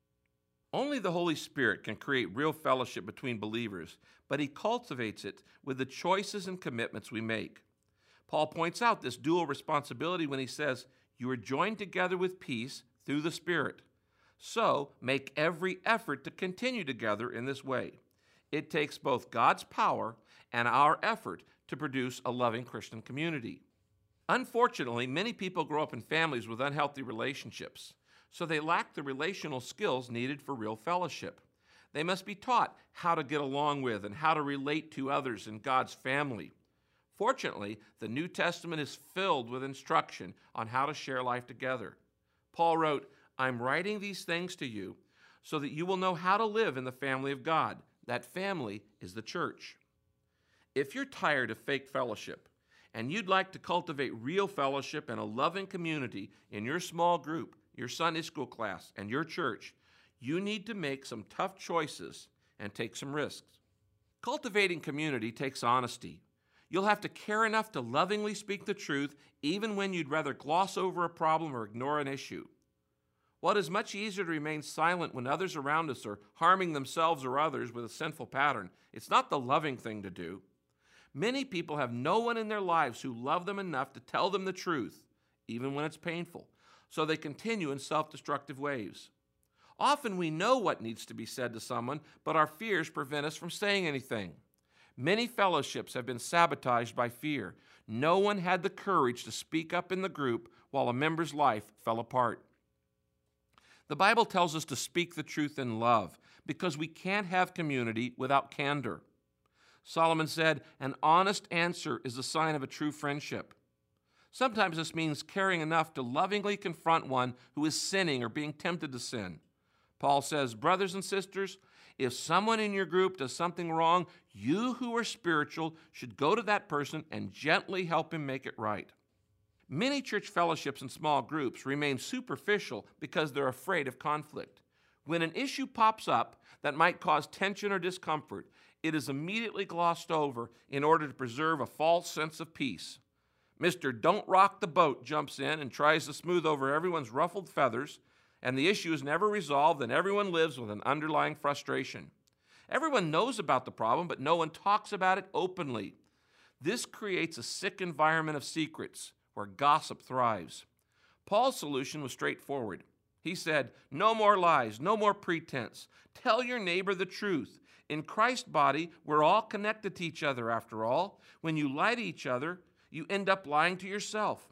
Only the Holy Spirit can create real fellowship between believers, but He cultivates it with the choices and commitments we make. Paul points out this dual responsibility when he says, "You are joined together with peace through the Spirit. So make every effort to continue together in this way." It takes both God's power and our effort to produce a loving Christian community. Unfortunately, many people grow up in families with unhealthy relationships, so they lack the relational skills needed for real fellowship. They must be taught how to get along with and how to relate to others in God's family. Fortunately, the New Testament is filled with instruction on how to share life together. Paul wrote, "I'm writing these things to you so that you will know how to live in the family of God." That family is the church. If you're tired of fake fellowship and you'd like to cultivate real fellowship and a loving community in your small group, your Sunday school class, and your church, you need to make some tough choices and take some risks. Cultivating community takes honesty. You'll have to care enough to lovingly speak the truth even when you'd rather gloss over a problem or ignore an issue. While it is much easier to remain silent when others around us are harming themselves or others with a sinful pattern, it's not the loving thing to do. Many people have no one in their lives who love them enough to tell them the truth, even when it's painful, so they continue in self-destructive ways. Often we know what needs to be said to someone, but our fears prevent us from saying anything. Many fellowships have been sabotaged by fear. No one had the courage to speak up in the group while a member's life fell apart. The Bible tells us to speak the truth in love because we can't have community without candor. Solomon said, "An honest answer is a sign of a true friendship." Sometimes this means caring enough to lovingly confront one who is sinning or being tempted to sin. Paul says, "Brothers and sisters, if someone in your group does something wrong, you who are spiritual should go to that person and gently help him make it right." Many church fellowships and small groups remain superficial because they're afraid of conflict. When an issue pops up that might cause tension or discomfort, it is immediately glossed over in order to preserve a false sense of peace. Mister Don't Rock the Boat jumps in and tries to smooth over everyone's ruffled feathers, and the issue is never resolved, and everyone lives with an underlying frustration. Everyone knows about the problem, but no one talks about it openly. This creates a sick environment of secrets where gossip thrives. Paul's solution was straightforward. He said, no more lies, no more pretense. Tell your neighbor the truth. In Christ's body, we're all connected to each other after all. When you lie to each other, you end up lying to yourself.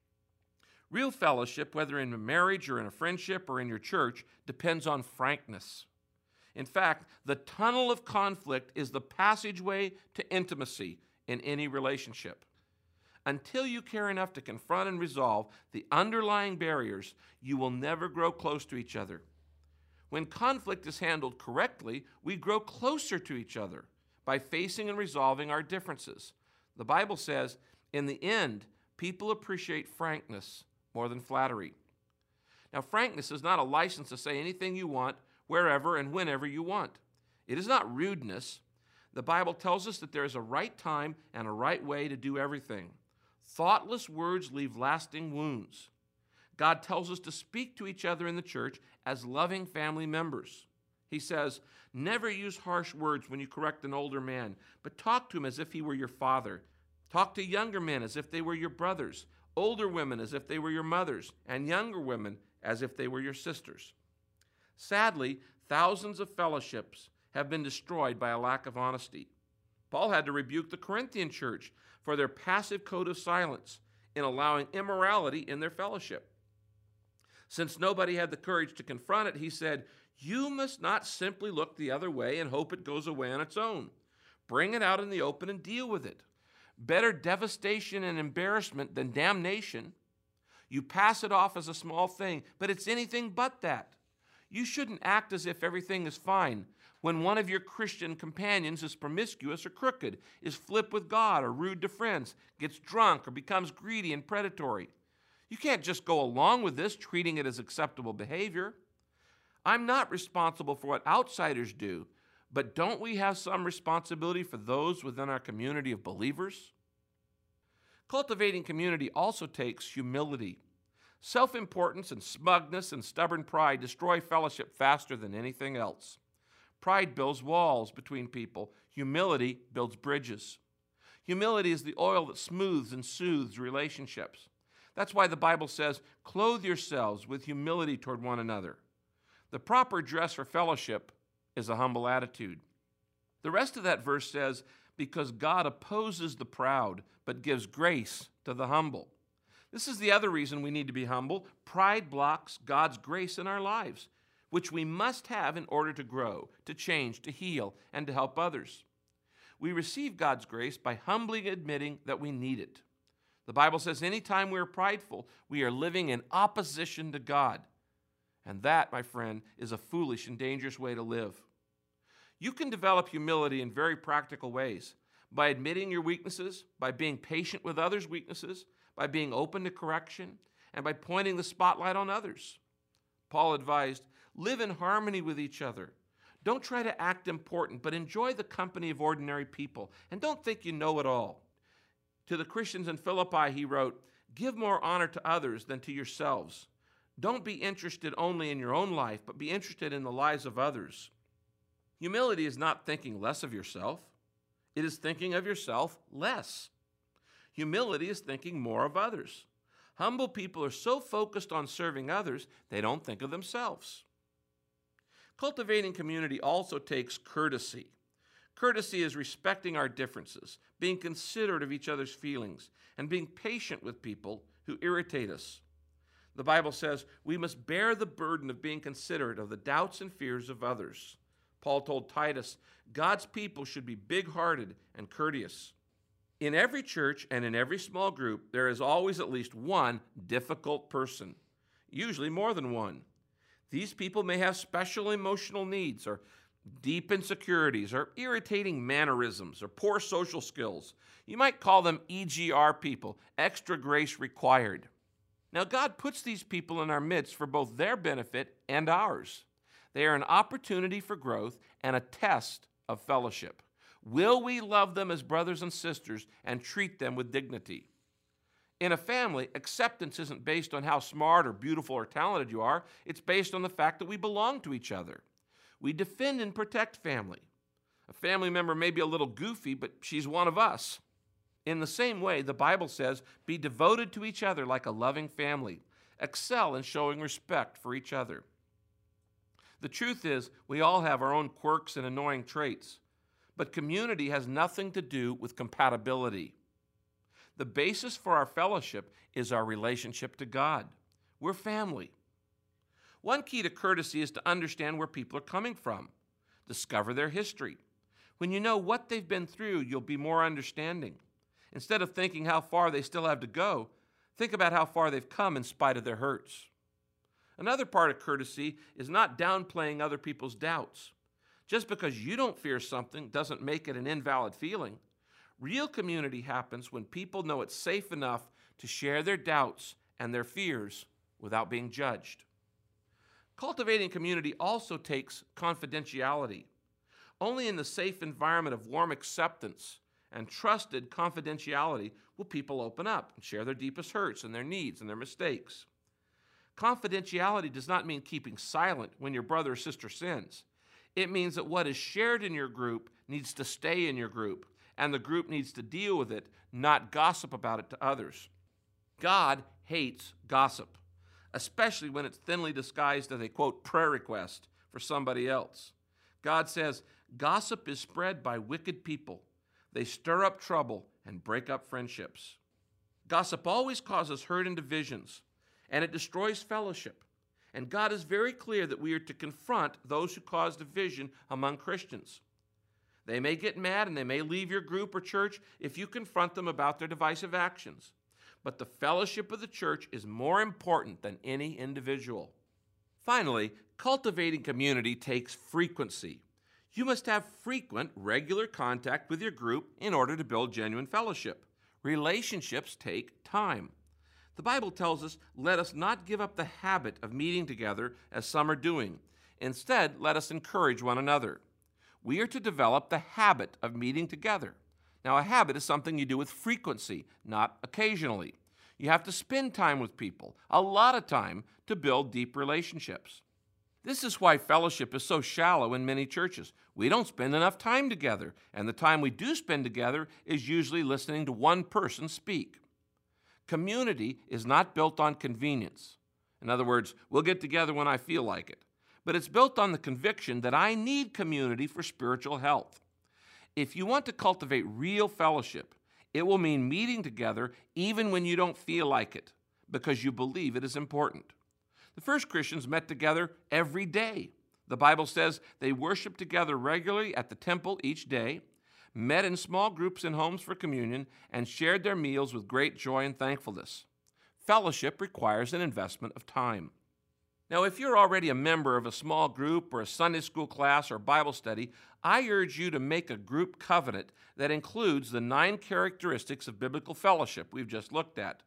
Real fellowship, whether in a marriage or in a friendship or in your church, depends on frankness. In fact, the tunnel of conflict is the passageway to intimacy in any relationship. Until you care enough to confront and resolve the underlying barriers, you will never grow close to each other. When conflict is handled correctly, we grow closer to each other by facing and resolving our differences. The Bible says, in the end, people appreciate frankness more than flattery. Now, frankness is not a license to say anything you want, wherever and whenever you want. It is not rudeness. The Bible tells us that there is a right time and a right way to do everything. Thoughtless words leave lasting wounds. God tells us to speak to each other in the church as loving family members. He says, never use harsh words when you correct an older man, but talk to him as if he were your father. Talk to younger men as if they were your brothers, older women as if they were your mothers, and younger women as if they were your sisters. Sadly, thousands of fellowships have been destroyed by a lack of honesty. Paul had to rebuke the Corinthian church for their passive code of silence in allowing immorality in their fellowship. Since nobody had the courage to confront it, he said, you must not simply look the other way and hope it goes away on its own. Bring it out in the open and deal with it. Better devastation and embarrassment than damnation. You pass it off as a small thing, but it's anything but that. You shouldn't act as if everything is fine when one of your Christian companions is promiscuous or crooked, is flip with God or rude to friends, gets drunk or becomes greedy and predatory. You can't just go along with this, treating it as acceptable behavior. I'm not responsible for what outsiders do, but don't we have some responsibility for those within our community of believers? Cultivating community also takes humility. Self-importance and smugness and stubborn pride destroy fellowship faster than anything else. Pride builds walls between people. Humility builds bridges. Humility is the oil that smooths and soothes relationships. That's why the Bible says, clothe yourselves with humility toward one another. The proper dress for fellowship is a humble attitude. The rest of that verse says, because God opposes the proud, but gives grace to the humble. This is the other reason we need to be humble. Pride blocks God's grace in our lives, which we must have in order to grow, to change, to heal, and to help others. We receive God's grace by humbly admitting that we need it. The Bible says anytime we are prideful, we are living in opposition to God. And that, my friend, is a foolish and dangerous way to live. You can develop humility in very practical ways, by admitting your weaknesses, by being patient with others' weaknesses, by being open to correction, and by pointing the spotlight on others. Paul advised, live in harmony with each other. Don't try to act important, but enjoy the company of ordinary people, and don't think you know it all. To the Christians in Philippi, he wrote, give more honor to others than to yourselves. Don't be interested only in your own life, but be interested in the lives of others. Humility is not thinking less of yourself. It is thinking of yourself less. Humility is thinking more of others. Humble people are so focused on serving others, they don't think of themselves. Cultivating community also takes courtesy. Courtesy is respecting our differences, being considerate of each other's feelings, and being patient with people who irritate us. The Bible says we must bear the burden of being considerate of the doubts and fears of others. Paul told Titus, God's people should be big-hearted and courteous. In every church and in every small group, there is always at least one difficult person, usually more than one. These people may have special emotional needs or deep insecurities or irritating mannerisms or poor social skills. You might call them E G R people, extra grace required. Now, God puts these people in our midst for both their benefit and ours. They are an opportunity for growth and a test of fellowship. Will we love them as brothers and sisters and treat them with dignity? In a family, acceptance isn't based on how smart or beautiful or talented you are. It's based on the fact that we belong to each other. We defend and protect family. A family member may be a little goofy, but she's one of us. In the same way, the Bible says, be devoted to each other like a loving family. Excel in showing respect for each other. The truth is, we all have our own quirks and annoying traits, but community has nothing to do with compatibility. The basis for our fellowship is our relationship to God. We're family. One key to courtesy is to understand where people are coming from. Discover their history. When you know what they've been through, you'll be more understanding. Instead of thinking how far they still have to go, think about how far they've come in spite of their hurts. Another part of courtesy is not downplaying other people's doubts. Just because you don't fear something doesn't make it an invalid feeling. Real community happens when people know it's safe enough to share their doubts and their fears without being judged. Cultivating community also takes confidentiality. Only in the safe environment of warm acceptance and trusted confidentiality will people open up and share their deepest hurts and their needs and their mistakes. Confidentiality does not mean keeping silent when your brother or sister sins. It means that what is shared in your group needs to stay in your group, and the group needs to deal with it, not gossip about it to others. God hates gossip, especially when it's thinly disguised as a, quote, prayer request for somebody else. God says, gossip is spread by wicked people. They stir up trouble and break up friendships. Gossip always causes hurt and divisions, and it destroys fellowship. And God is very clear that we are to confront those who cause division among Christians. They may get mad and they may leave your group or church if you confront them about their divisive actions. But the fellowship of the church is more important than any individual. Finally, cultivating community takes frequency. You must have frequent, regular contact with your group in order to build genuine fellowship. Relationships take time. The Bible tells us, let us not give up the habit of meeting together as some are doing. Instead, let us encourage one another. We are to develop the habit of meeting together. Now, a habit is something you do with frequency, not occasionally. You have to spend time with people, a lot of time, to build deep relationships. This is why fellowship is so shallow in many churches. We don't spend enough time together, and the time we do spend together is usually listening to one person speak. Community is not built on convenience. In other words, we'll get together when I feel like it. But it's built on the conviction that I need community for spiritual health. If you want to cultivate real fellowship, it will mean meeting together even when you don't feel like it, because you believe it is important. The first Christians met together every day. The Bible says they worshiped together regularly at the temple each day, met in small groups in homes for communion, and shared their meals with great joy and thankfulness. Fellowship requires an investment of time. Now, if you're already a member of a small group or a Sunday school class or Bible study, I urge you to make a group covenant that includes the nine characteristics of biblical fellowship we've just looked at.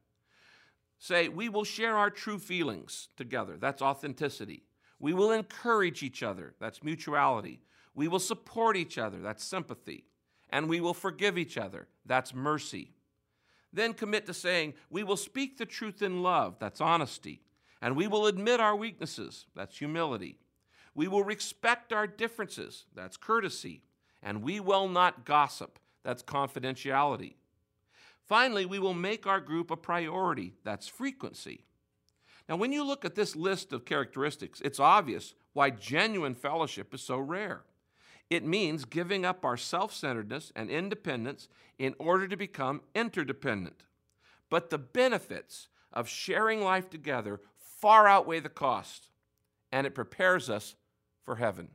Say, we will share our true feelings together. That's authenticity. We will encourage each other. That's mutuality. We will support each other. That's sympathy. And we will forgive each other. That's mercy. Then commit to saying, we will speak the truth in love. That's honesty. And we will admit our weaknesses. That's humility. We will respect our differences. That's courtesy. And we will not gossip. That's confidentiality. Finally, we will make our group a priority. That's frequency. Now, when you look at this list of characteristics, it's obvious why genuine fellowship is so rare. It means giving up our self-centeredness and independence in order to become interdependent. But the benefits of sharing life together far outweigh the cost, and it prepares us for heaven.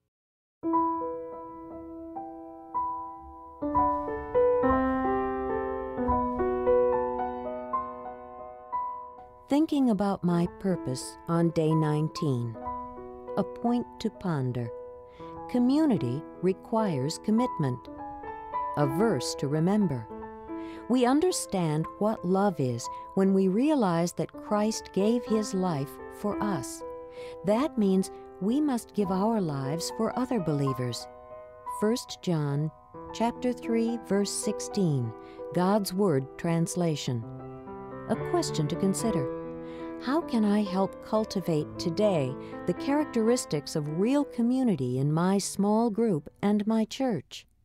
Thinking about my purpose on day nineteen. A point to ponder. Community requires commitment. A verse to remember. We understand what love is when we realize that Christ gave His life for us. That means we must give our lives for other believers. First John chapter three, verse sixteen, God's Word translation. A question to consider. How can I help cultivate today the characteristics of real community in my small group and my church?